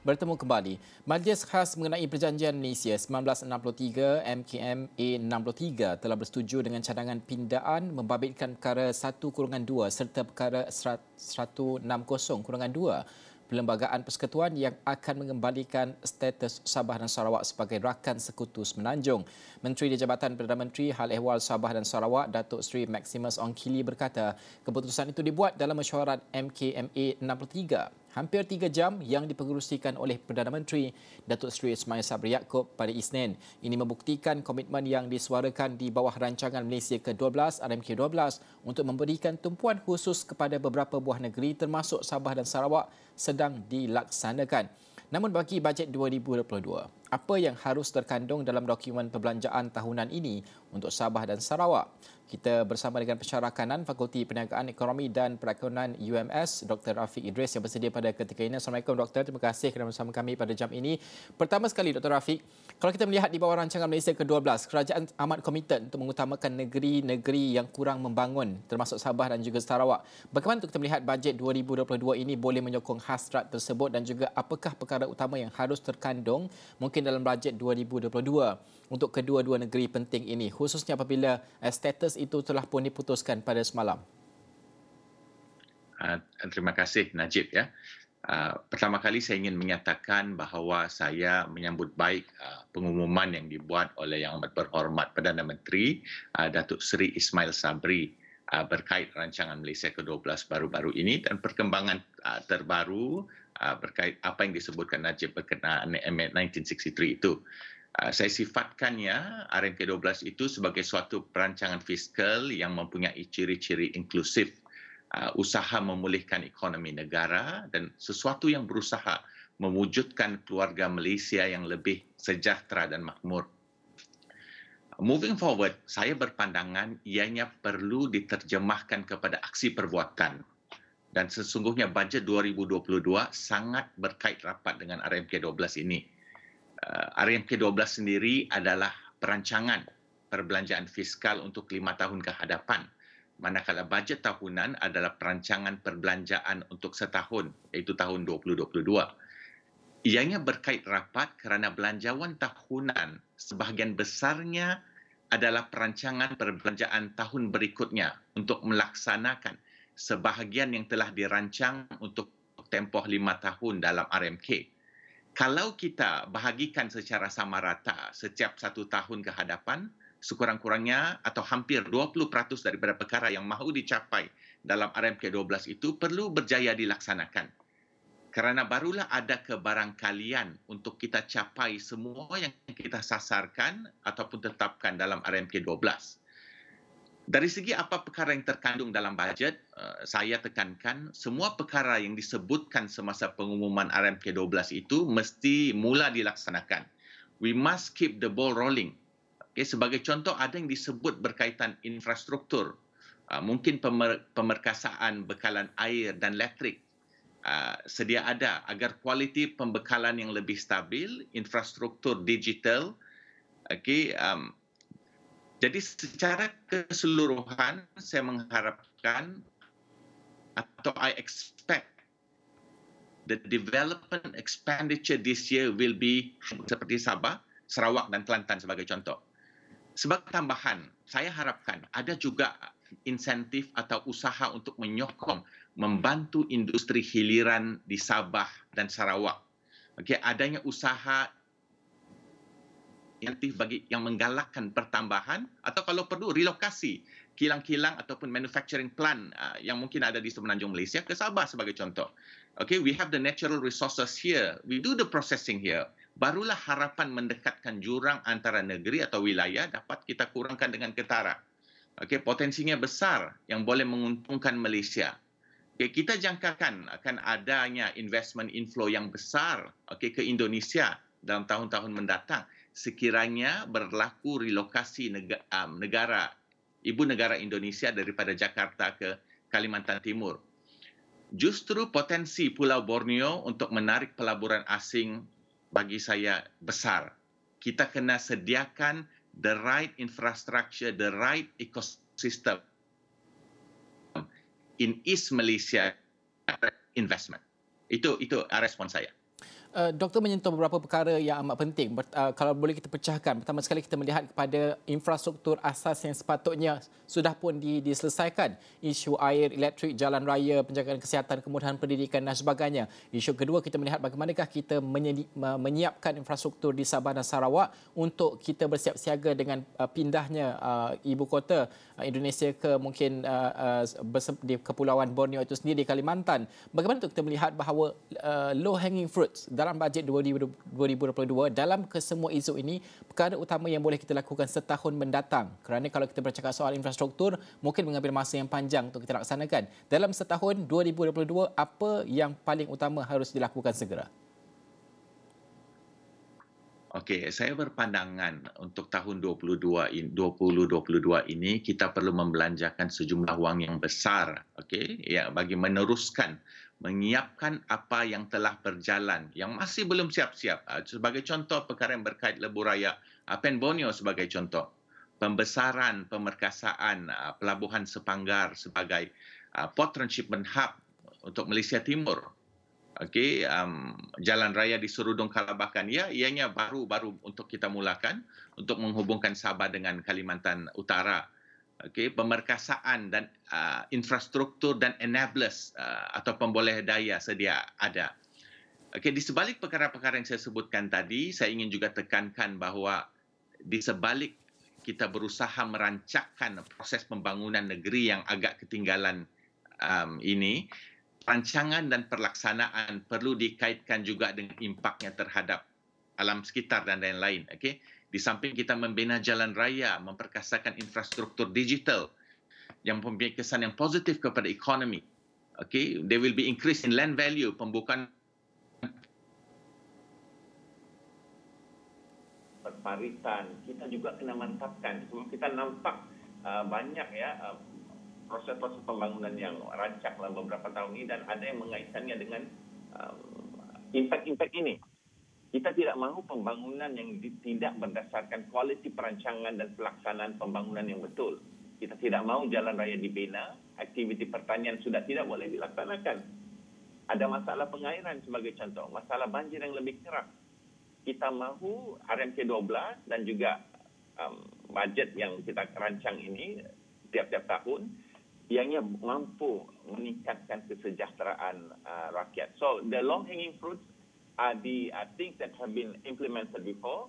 Bertemu kembali. Majlis Khas mengenai Perjanjian Malaysia 1963 MKMA 63 telah bersetuju dengan cadangan pindaan membabitkan perkara 1/2 serta perkara 160/2 Perlembagaan Persekutuan yang akan mengembalikan status Sabah dan Sarawak sebagai rakan sekutu Semenanjung. Menteri di Jabatan Perdana Menteri Hal Ehwal Sabah dan Sarawak Datuk Seri Maximus Ongkili berkata keputusan itu dibuat dalam mesyuarat MKMA 63. Hampir 3 jam yang dipengerusikan oleh Perdana Menteri Datuk Seri Ismail Sabri Yaakob pada Isnin. Ini membuktikan komitmen yang disuarakan di bawah rancangan Malaysia ke-12 RMK-12 untuk memberikan tumpuan khusus kepada beberapa buah negeri termasuk Sabah dan Sarawak sedang dilaksanakan. Namun bagi bajet 2022, apa yang harus terkandung dalam dokumen perbelanjaan tahunan ini untuk Sabah dan Sarawak? Kita bersama dengan pensyarah kanan Fakulti Perniagaan Ekonomi dan Perakaunan UMS, Dr. Rafiq Idris yang bersedia pada ketika ini. Assalamualaikum Dr. Terima kasih kerana bersama kami pada jam ini. Pertama sekali Dr. Rafiq, kalau kita melihat di bawah rancangan Malaysia ke-12, kerajaan amat komited untuk mengutamakan negeri-negeri yang kurang membangun termasuk Sabah dan juga Sarawak. Bagaimana untuk kita melihat bajet 2022 ini boleh menyokong hasrat tersebut dan juga apakah perkara utama yang harus terkandung mungkin dalam bajet 2022 untuk kedua-dua negeri penting ini, khususnya apabila status itu telah pun diputuskan pada semalam? Terima kasih Najib ya. Pertama kali saya ingin menyatakan bahawa saya menyambut baik pengumuman yang dibuat oleh Yang Amat Berhormat Perdana Menteri Datuk Seri Ismail Sabri berkait rancangan Malaysia ke-12 baru-baru ini dan perkembangan terbaru berkait apa yang disebutkan Najib berkenaan MA 1963 itu. Saya sifatkannya RMK12 itu sebagai suatu perancangan fiskal yang mempunyai ciri-ciri inklusif, usaha memulihkan ekonomi negara dan sesuatu yang berusaha mewujudkan keluarga Malaysia yang lebih sejahtera dan makmur. Moving forward, saya berpandangan ianya perlu diterjemahkan kepada aksi perbuatan. Dan sesungguhnya bajet 2022 sangat berkait rapat dengan RMK12 ini. RMK12 sendiri adalah perancangan perbelanjaan fiskal untuk 5 tahun ke hadapan. Manakala bajet tahunan adalah perancangan perbelanjaan untuk setahun, iaitu tahun 2022. Ianya berkait rapat kerana belanjawan tahunan sebahagian besarnya adalah perancangan perbelanjaan tahun berikutnya untuk melaksanakan sebahagian yang telah dirancang untuk tempoh 5 tahun dalam RMK. Kalau kita bahagikan secara sama rata setiap 1 tahun ke hadapan, sekurang-kurangnya atau hampir 20% daripada perkara yang mahu dicapai dalam RMK12 itu perlu berjaya dilaksanakan. Kerana barulah ada kebarangkalian untuk kita capai semua yang kita sasarkan ataupun tetapkan dalam RMK12. Dari segi apa perkara yang terkandung dalam bajet, saya tekankan semua perkara yang disebutkan semasa pengumuman RMK12 itu mesti mula dilaksanakan. We must keep the ball rolling. Okay, sebagai contoh, ada yang disebut berkaitan infrastruktur, mungkin pemerkasaan bekalan air dan elektrik sedia ada agar kualiti pembekalan yang lebih stabil, infrastruktur digital. Okay, jadi secara keseluruhan saya mengharapkan atau I expect the development expenditure this year will be seperti Sabah, Sarawak dan Kelantan sebagai contoh. Sebagai tambahan, saya harapkan ada juga insentif atau usaha untuk menyokong, membantu industri hiliran di Sabah dan Sarawak. Okay, adanya usaha bagi yang menggalakkan pertambahan atau kalau perlu relokasi kilang-kilang ataupun manufacturing plant yang mungkin ada di Semenanjung Malaysia ke Sabah sebagai contoh. Okay, we have the natural resources here. We do the processing here. Barulah harapan mendekatkan jurang antara negeri atau wilayah dapat kita kurangkan dengan ketara. Okay, potensinya besar yang boleh menguntungkan Malaysia. Okay, kita jangkakan akan adanya investment inflow yang besar ke Indonesia dalam tahun-tahun mendatang sekiranya berlaku relokasi negara ibu negara Indonesia daripada Jakarta ke Kalimantan Timur. Justru potensi Pulau Borneo untuk menarik pelaburan asing bagi saya besar. Kita kena sediakan the right infrastructure, the right ecosystem in East Malaysia investment. Itu respon saya. Doktor menyentuh beberapa perkara yang amat penting. Kalau boleh kita pecahkan, pertama sekali kita melihat kepada infrastruktur asas yang sepatutnya sudah pun diselesaikan. Isu air, elektrik, jalan raya, penjagaan kesihatan, kemudahan pendidikan dan sebagainya. Isu kedua, kita melihat bagaimanakah kita menyiapkan infrastruktur di Sabah dan Sarawak untuk kita bersiap siaga dengan pindahnya ibu kota Indonesia ke mungkin di Kepulauan Borneo itu sendiri, Kalimantan. Bagaimana untuk kita melihat bahawa low hanging fruits dalam bajet 2022 dalam kesemua isu ini perkara utama yang boleh kita lakukan setahun mendatang, kerana kalau kita bercakap soal infrastruktur mungkin mengambil masa yang panjang untuk kita laksanakan. Dalam setahun 2022, apa yang paling utama harus dilakukan segera? Okey, saya berpandangan untuk tahun 2022 ini kita perlu membelanjakan sejumlah wang yang besar, okey, ya, bagi meneruskan menyiapkan apa yang telah berjalan yang masih belum siap-siap. Sebagai contoh perkara yang berkait lebuh raya Pen Borneo sebagai contoh. Pembesaran pemerkasaan pelabuhan Sepanggar sebagai port transshipment hub untuk Malaysia Timur. Okey, jalan raya di Serudung Kalabakan, ya, ianya baru untuk kita mulakan untuk menghubungkan Sabah dengan Kalimantan Utara. Okey, pemerkasaan dan infrastruktur dan enablers atau pemboleh daya sedia ada. Okey, di sebalik perkara-perkara yang saya sebutkan tadi, saya ingin juga tekankan bahawa di sebalik kita berusaha merancangkan proses pembangunan negeri yang agak ketinggalan ini, rancangan dan pelaksanaan perlu dikaitkan juga dengan impaknya terhadap alam sekitar dan lain-lain. Okay? Di samping kita membina jalan raya, memperkasakan infrastruktur digital yang mempunyai kesan yang positif kepada ekonomi. Okay? There will be increase in land value, pembukaan perparisan. Kita juga kena mantapkan. Sebab kita nampak banyak ya proses-proses pembangunan yang rancak dalam beberapa tahun ini dan ada yang mengaitkannya dengan impak-impak ini. Kita tidak mahu pembangunan yang tidak berdasarkan kualiti perancangan dan pelaksanaan pembangunan yang betul. Kita tidak mahu jalan raya dibina, aktiviti pertanian sudah tidak boleh dilaksanakan. Ada masalah pengairan sebagai contoh, masalah banjir yang lebih kerap. Kita mahu RMK 12 dan juga bajet yang kita rancang ini tiap-tiap tahun ianya mampu meningkatkan kesejahteraan rakyat. So the long hanging fruits are the things that have been implemented before.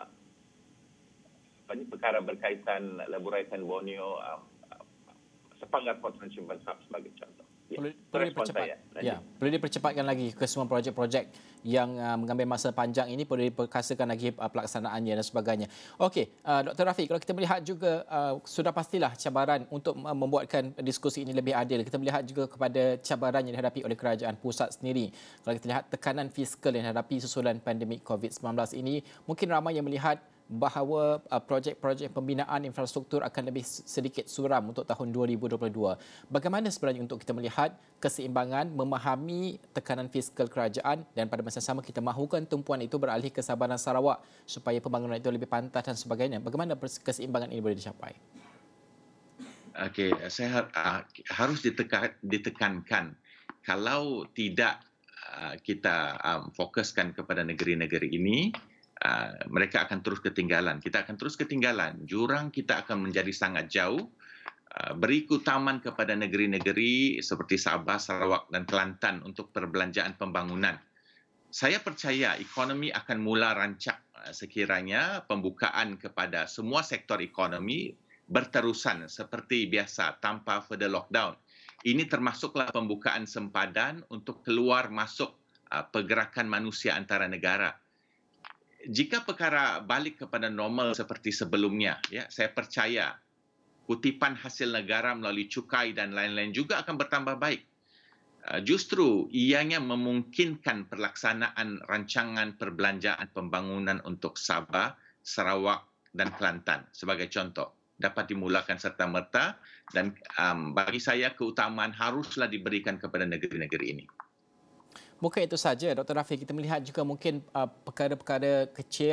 Perkara berkaitan lebuh raya Pen Borneo, Sepanggar Port Transshipment Hub sebagai contoh. Perlu dipercepatkan lagi ke semua projek-projek yang mengambil masa panjang ini, perlu diperkasakan lagi pelaksanaannya dan sebagainya. Okey, Dr. Rafiq, kalau kita melihat juga sudah pastilah cabaran untuk membuatkan diskusi ini lebih adil. Kita melihat juga kepada cabaran yang dihadapi oleh kerajaan pusat sendiri. Kalau kita lihat tekanan fiskal yang dihadapi susulan pandemik COVID-19 ini, mungkin ramai yang melihat bahawa projek-projek pembinaan infrastruktur akan lebih sedikit suram untuk tahun 2022. Bagaimana sebenarnya untuk kita melihat keseimbangan, memahami tekanan fiskal kerajaan dan pada masa sama kita mahukan tumpuan itu beralih ke Sabah dan Sarawak supaya pembangunan itu lebih pantas dan sebagainya. Bagaimana keseimbangan ini boleh dicapai? Okey, saya harus ditekankan kalau tidak kita fokuskan kepada negeri-negeri ini, mereka akan terus ketinggalan. Kita akan terus ketinggalan. Jurang kita akan menjadi sangat jauh. Beri keutamaan kepada negeri-negeri seperti Sabah, Sarawak dan Kelantan untuk perbelanjaan pembangunan. Saya percaya ekonomi akan mula rancak sekiranya pembukaan kepada semua sektor ekonomi berterusan seperti biasa tanpa further lockdown. Ini termasuklah pembukaan sempadan untuk keluar masuk pergerakan manusia antara negara. Jika perkara balik kepada normal seperti sebelumnya, ya, saya percaya kutipan hasil negara melalui cukai dan lain-lain juga akan bertambah baik. Justru ianya memungkinkan pelaksanaan rancangan perbelanjaan pembangunan untuk Sabah, Sarawak dan Kelantan sebagai contoh dapat dimulakan serta-merta dan bagi saya keutamaan haruslah diberikan kepada negeri-negeri ini. Bukan itu saja, Dr. Rafiq, kita melihat juga mungkin perkara-perkara kecil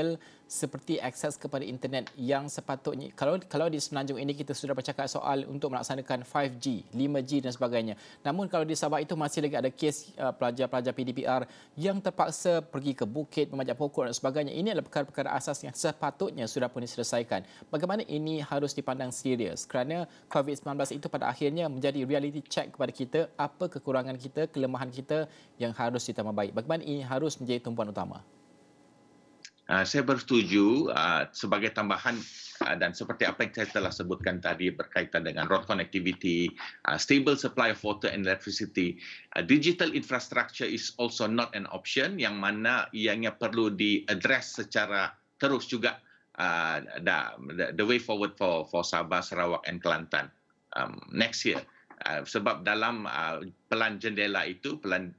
seperti akses kepada internet yang sepatutnya. Kalau di Semenanjung ini kita sudah bercakap soal untuk melaksanakan 5G, 5G dan sebagainya. Namun kalau di Sabah itu masih lagi ada kes pelajar-pelajar PDPR yang terpaksa pergi ke bukit, memanjat pokok dan sebagainya. Ini adalah perkara-perkara asas yang sepatutnya sudah pun diselesaikan. Bagaimana ini harus dipandang serius kerana COVID-19 itu pada akhirnya menjadi reality check kepada kita, apa kekurangan kita, kelemahan kita yang harus ditambah baik. Bagaimana ini harus menjadi tumpuan utama? Saya bersetuju sebagai tambahan dan seperti apa yang saya telah sebutkan tadi berkaitan dengan road connectivity, stable supply of water and electricity, digital infrastructure is also not an option yang mana ianya perlu diaddress secara terus juga the way forward for Sabah, Sarawak and Kelantan next year. Sebab dalam pelan jendela itu, pelan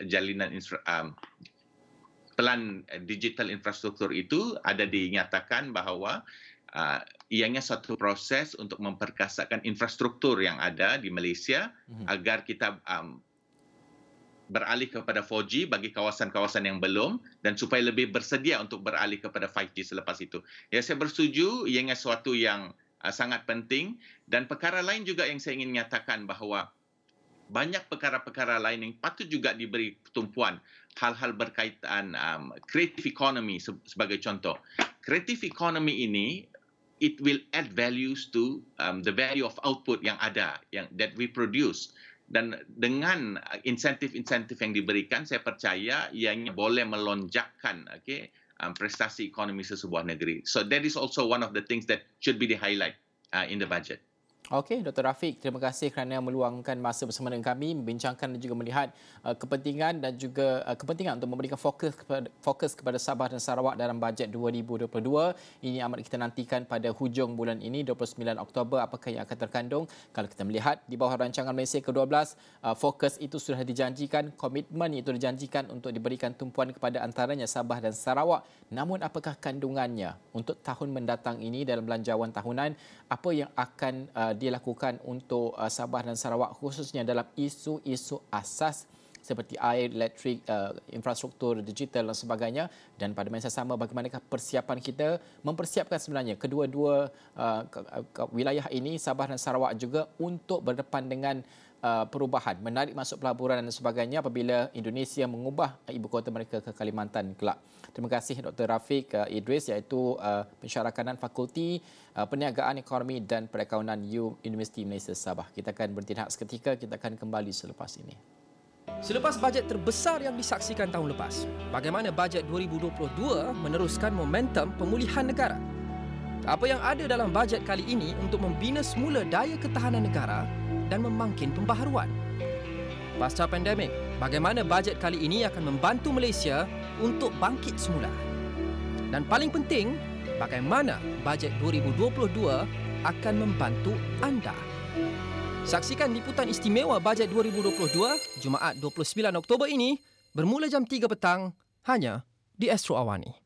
pelan digital infrastruktur itu ada dinyatakan bahawa ianya satu proses untuk memperkasakan infrastruktur yang ada di Malaysia agar kita beralih kepada 4G bagi kawasan-kawasan yang belum dan supaya lebih bersedia untuk beralih kepada 5G selepas itu. Ya, saya bersetuju ianya suatu yang sangat penting dan perkara lain juga yang saya ingin nyatakan bahawa banyak perkara-perkara lain yang patut juga diberi tumpuan. Hal-hal berkaitan creative economy sebagai contoh. Creative economy ini, it will add values to the value of output yang ada, that we produce. Dan dengan insentif-insentif yang diberikan, saya percaya ianya boleh melonjakkan prestasi ekonomi sesebuah negeri. So that is also one of the things that should be the highlight in the budget. Okey, Dr. Rafiq, terima kasih kerana meluangkan masa bersama dengan kami, membincangkan dan juga melihat kepentingan dan juga kepentingan untuk memberikan fokus kepada Sabah dan Sarawak dalam bajet 2022. Ini amat kita nantikan pada hujung bulan ini, 29 Oktober, apakah yang akan terkandung. Kalau kita melihat di bawah rancangan Malaysia ke-12, fokus itu sudah dijanjikan, komitmen itu dijanjikan untuk diberikan tumpuan kepada antaranya Sabah dan Sarawak. Namun apakah kandungannya untuk tahun mendatang ini dalam belanjawan tahunan, apa yang akan dilakukan untuk Sabah dan Sarawak khususnya dalam isu-isu asas seperti air, elektrik, infrastruktur digital dan sebagainya, dan pada masa sama bagaimanakah persiapan kita mempersiapkan sebenarnya kedua-dua wilayah ini, Sabah dan Sarawak juga, untuk berdepan dengan perubahan, menarik masuk pelaburan dan sebagainya apabila Indonesia mengubah ibu kota mereka ke Kalimantan kelak. Terima kasih Dr. Rafiq Idris, iaitu pensyarah kanan Fakulti Perniagaan, Ekonomi dan Perakaunan Universiti Malaysia Sabah. Kita akan berhenti seketika, kita akan kembali selepas ini. Selepas bajet terbesar yang disaksikan tahun lepas, bagaimana bajet 2022 meneruskan momentum pemulihan negara? Apa yang ada dalam bajet kali ini untuk membina semula daya ketahanan negara dan memangkin pembaharuan? Pasca pandemik, bagaimana bajet kali ini akan membantu Malaysia untuk bangkit semula? Dan paling penting, bagaimana bajet 2022 akan membantu anda? Saksikan liputan istimewa bajet 2022 Jumaat 29 Oktober ini bermula jam 3 petang hanya di Astro Awani.